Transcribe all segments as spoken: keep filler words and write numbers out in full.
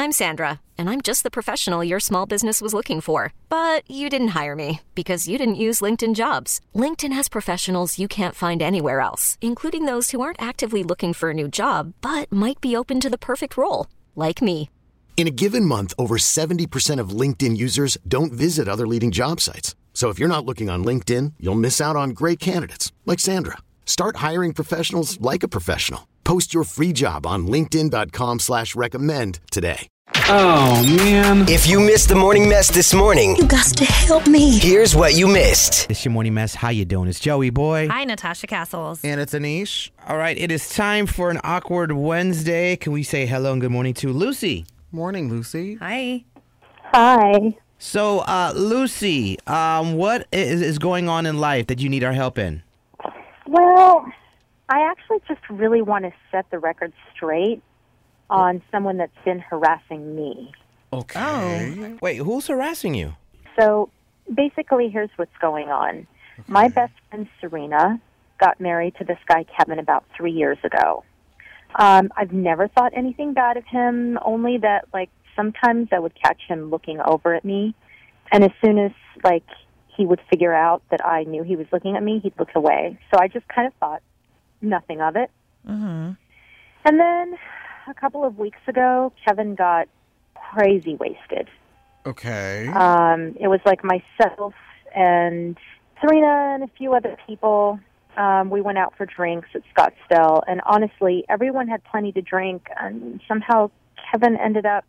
I'm Sandra, and I'm just the professional your small business was looking for. But you didn't hire me because you didn't use LinkedIn Jobs. LinkedIn has professionals you can't find anywhere else, including those who aren't actively looking for a new job, but might be open to the perfect role, like me. In a given month, over seventy percent of LinkedIn users don't visit other leading job sites. So if you're not looking on LinkedIn, you'll miss out on great candidates like Sandra. Start hiring professionals like a professional. Post your free job on linkedin dot com slash recommend today. Oh, man. If you missed the Morning Mess this morning, you got to help me. Here's what you missed. It's your Morning Mess. How you doing? It's Joey Boy. Hi, Natasha Castles. And it's Anish. All right, it is time for an awkward Wednesday. Can we say hello and good morning to Lucy? Morning, Lucy. Hi. Hi. So, uh, Lucy, um, what is, is going on in life that you need our help in? Well, I actually just really want to set the record straight on someone that's been harassing me. Okay. Oh. Wait, who's harassing you? So basically, here's what's going on. Okay. My best friend, Serena, got married to this guy, Kevin, about three years ago. Um, I've never thought anything bad of him, only that, like, sometimes I would catch him looking over at me, and as soon as, like, he would figure out that I knew he was looking at me, he'd look away. So I just kind of thought nothing of it. Mm-hmm. And then a couple of weeks ago, Kevin got crazy wasted. Okay. Um, it was like myself and Serena and a few other people. Um, we went out for drinks at Scottsdale, and honestly, everyone had plenty to drink, and somehow Kevin ended up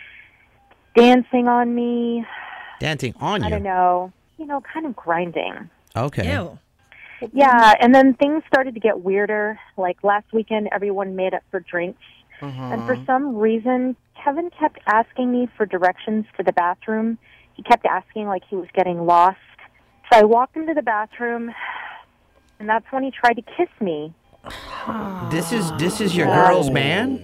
dancing on me. Dancing on you? I don't know. You know, kind of grinding. Okay. Ew. Yeah, and then things started to get weirder. Like last weekend, everyone made up for drinks. Uh-huh. And for some reason, Kevin kept asking me for directions to the bathroom. He kept asking like he was getting lost. So I walked him to the bathroom, and that's when he tried to kiss me. This is this is your girl's man?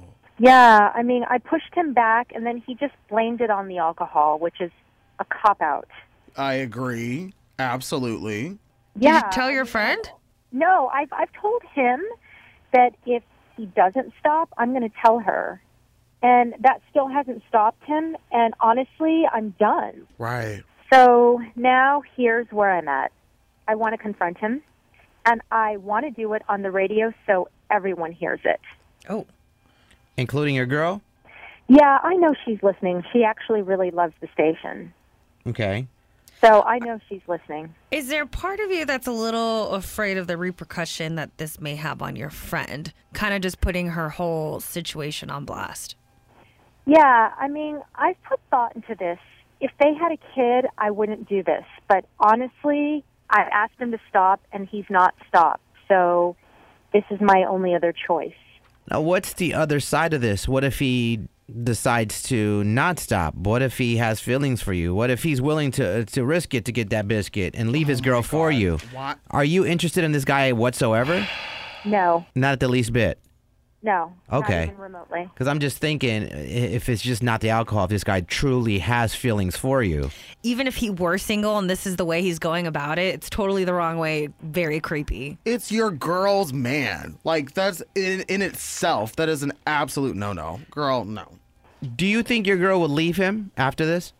Yeah, I mean, I pushed him back, and then he just blamed it on the alcohol, which is a cop-out. I agree. Absolutely. Did Yeah. you tell your friend? No, I've I've told him that if he doesn't stop, I'm going to tell her. And that still hasn't stopped him, and honestly, I'm done. Right. So now here's where I'm at. I want to confront him, and I want to do it on the radio so everyone hears it. Oh. Including your girl? Yeah, I know she's listening. She actually really loves the station. Okay. So I know she's listening. Is there part of you that's a little afraid of the repercussion that this may have on your friend? Kind of just putting her whole situation on blast. Yeah, I mean, I've put thought into this. If they had a kid, I wouldn't do this. But honestly, I asked him to stop, and he's not stopped. So this is my only other choice. Now, what's the other side of this? What if he decides to not stop? What if he has feelings for you? What if he's willing to to risk it to get that biscuit and leave his Oh girl my for God. you? What? Are you interested in this guy whatsoever? No, Not at the least bit. no, Okay. not even remotely. Because I'm just thinking, i- if it's just not the alcohol, if this guy truly has feelings for you. Even if he were single and this is the way he's going about it, it's totally the wrong way. Very creepy. It's your girl's man. Like, that's in, in itself, that is an absolute no-no. Girl, no. Do you think your girl would leave him after this?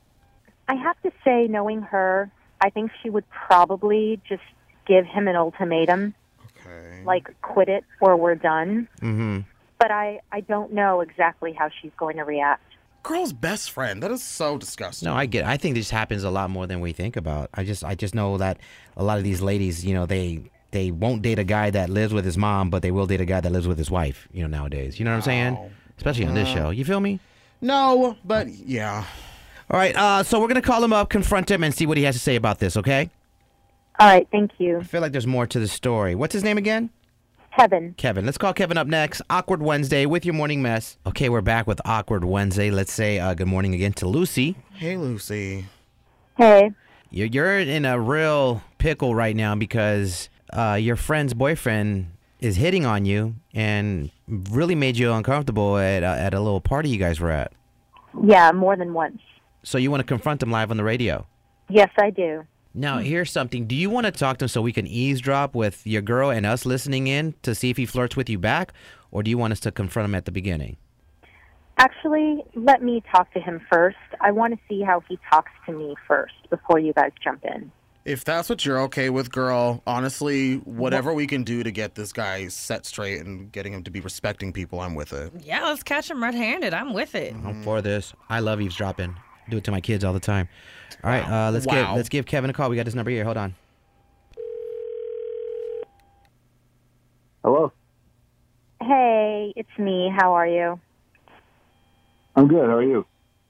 I have to say, knowing her, I think she would probably just give him an ultimatum, Okay. like quit it or we're done. Mm-hmm. But I, I don't know exactly how she's going to react. Girl's best friend. That is so disgusting. No, I get. I think this happens a lot more than we think about. I just, I just know that a lot of these ladies, you know, they they won't date a guy that lives with his mom, but they will date a guy that lives with his wife. You know, nowadays. You know what I'm saying? Oh. Especially on this Uh, show. You feel me? No, but yeah. All right. Uh, so we're gonna call him up, confront him, and see what he has to say about this. Okay? All right, thank you. I feel like there's more to the story. What's his name again? Kevin. Kevin. Let's call Kevin up next. Awkward Wednesday with your morning mess. Okay, we're back with Awkward Wednesday. Let's say uh, good morning again to Lucy. Hey, Lucy. Hey. You're, you're in a real pickle right now because uh, your friend's boyfriend is hitting on you and really made you uncomfortable at, uh, at a little party you guys were at. Yeah, more than once. So you want to confront him live on the radio. Yes, I do. Now, here's something. Do you want to talk to him so we can eavesdrop with your girl and us listening in to see if he flirts with you back? Or do you want us to confront him at the beginning? Actually, let me talk to him first. I want to see how he talks to me first before you guys jump in. If that's what you're okay with, girl, honestly, whatever we can do to get this guy set straight and getting him to be respecting people, I'm with it. Yeah, let's catch him red-handed. I'm with it. I'm for this. I love eavesdropping. Do it to my kids all the time. All right, uh, let's Wow. give let's give Kevin a call. We got his number here. Hold on. Hello. Hey, it's me. How are you? I'm good. How are you?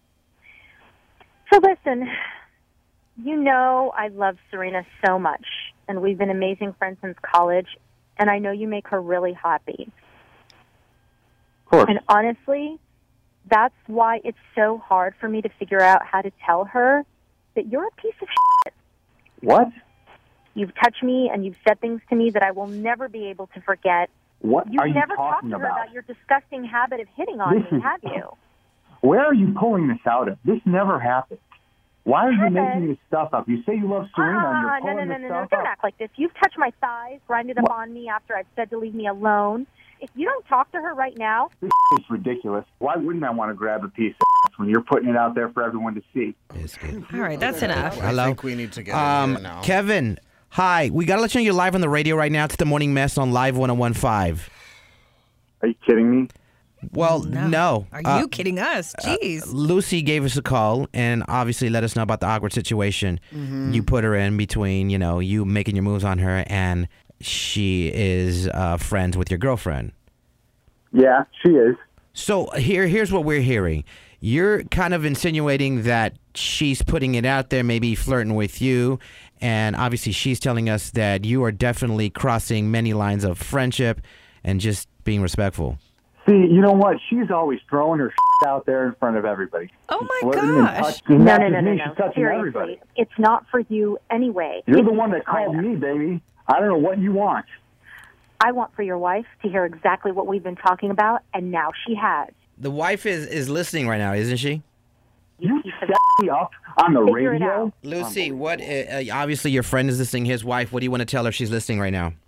So listen, you know I love Serena so much, and we've been amazing friends since college, and I know you make her really happy. Of course. And honestly, that's why it's so hard for me to figure out how to tell her that you're a piece of shit. What? You've touched me and you've said things to me that I will never be able to forget. What You've are you never talked talking to her about? about your disgusting habit of hitting on This me, is- have you? Where are you pulling this out of? This never happened. Why are you Kevin. making this stuff up? You say you love Serena and Ah, you're no, pulling no, no, this no, no, stuff don't up. act like this. You've touched my thighs, grinded up What? on me after I've said to leave me alone. If you don't talk to her right now, This is ridiculous. Why wouldn't I want to grab a piece of ass when you're putting it out there for everyone to see? It's good. All right, that's enough. I Hello? think we need to get in Um, here now. Kevin, hi. We got to let you know you're live on the radio right now. It's the Morning Mess on Live one oh one point five. Are you kidding me? Well, no. Are Uh, you kidding us? Jeez. Lucy gave us a call and obviously let us know about the awkward situation you put her in between, you know, you making your moves on her and she is uh, friends with your girlfriend. Yeah, she is. So here, here's what we're hearing. You're kind of insinuating that she's putting it out there, maybe flirting with you, and obviously she's telling us that you are definitely crossing many lines of friendship and just being respectful. See, you know what? She's always throwing her out there in front of everybody. Oh, She's my flirting and gosh. touching- no, not no, just no, no, me, no. She's touching Seriously, everybody. it's not for you anyway. You're It's the one that called China. me, baby. I don't know what you want. I want for your wife to hear exactly what we've been talking about, and now she has. The wife is, is listening right now, isn't she? You piece of set me up on the Figure it radio? out. Lucy, what? Uh, obviously, your friend is listening. His wife. What do you want to tell her? She's listening right now.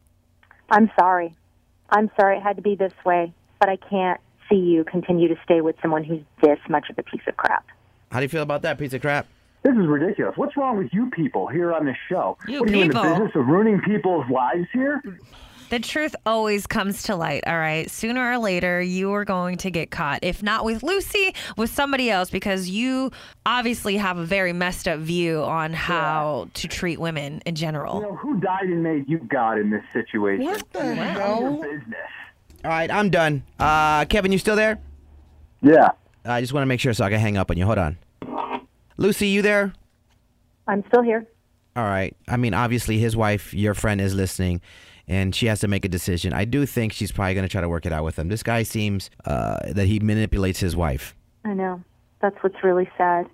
I'm sorry. I'm sorry it had to be this way, but I can't see you continue to stay with someone who's this much of a piece of crap. How do you feel about that piece of crap? This is ridiculous. What's wrong with you people here on this show? You what are you in the people. business of ruining people's lives here? The truth always comes to light, all right? Sooner or later, you are going to get caught. If not with Lucy, with somebody else, because you obviously have a very messed up view on how to treat women in general. You know, who died and made you God in this situation? What the None of hell? your business. All right, I'm done. Uh, Kevin, you still there? Yeah. I just want to make sure so I can hang up on you. Hold on. Lucy, you there? I'm still here. All right. I mean, obviously, his wife, your friend, is listening, and she has to make a decision. I do think she's probably going to try to work it out with him. This guy seems uh, that he manipulates his wife. I know. That's what's really sad.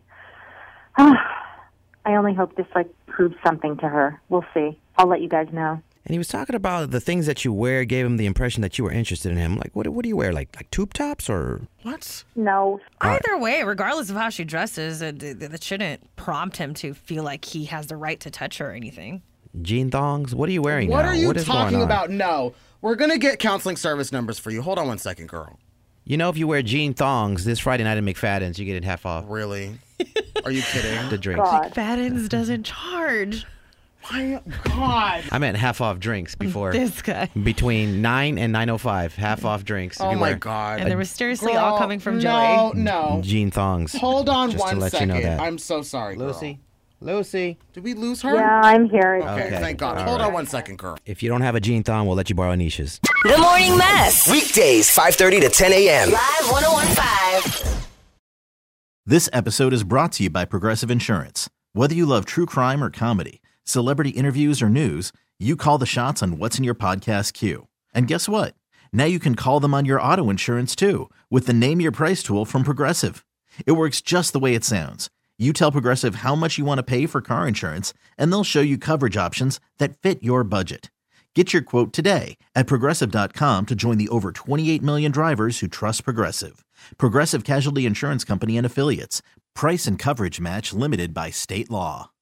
I only hope this, like, proves something to her. We'll see. I'll let you guys know. And he was talking about the things that you wear gave him the impression that you were interested in him. Like, what, what do you wear? Like, like tube tops or? What? No. Either way, regardless of how she dresses, it, it, that shouldn't prompt him to feel like he has the right to touch her or anything. Jean thongs? What are you wearing What now? are you What is going talking on? about? No. We're going to get counseling service numbers for you. Hold on one second, girl. You know, if you wear jean thongs this Friday night at McFadden's, you get it half off Really? Are you kidding? the drinks. God. Faddens doesn't charge. My God. I meant half off drinks before. This guy. Between nine and nine oh five, half off drinks. if Oh, you my wear God. And they're mysteriously Girl, all coming from Joey. No, no. Jean thongs. Hold on Just to one let you second. know that. I'm so sorry, girl. Lucy, Lucy. Did we lose her? Yeah, I'm here. It's Okay, Okay. thank God. All Hold on right. one second, girl. If you don't have a jean thong, we'll let you borrow Anisha's. The Morning Mess. Weekdays, five thirty to ten a.m. Live one oh one point five. This episode is brought to you by Progressive Insurance. Whether you love true crime or comedy, celebrity interviews or news, you call the shots on what's in your podcast queue. And guess what? Now you can call them on your auto insurance too with the Name Your Price tool from Progressive. It works just the way it sounds. You tell Progressive how much you want to pay for car insurance, and they'll show you coverage options that fit your budget. Get your quote today at Progressive dot com to join the over twenty-eight million drivers who trust Progressive. Progressive Casualty Insurance Company and Affiliates. Price and coverage match limited by state law.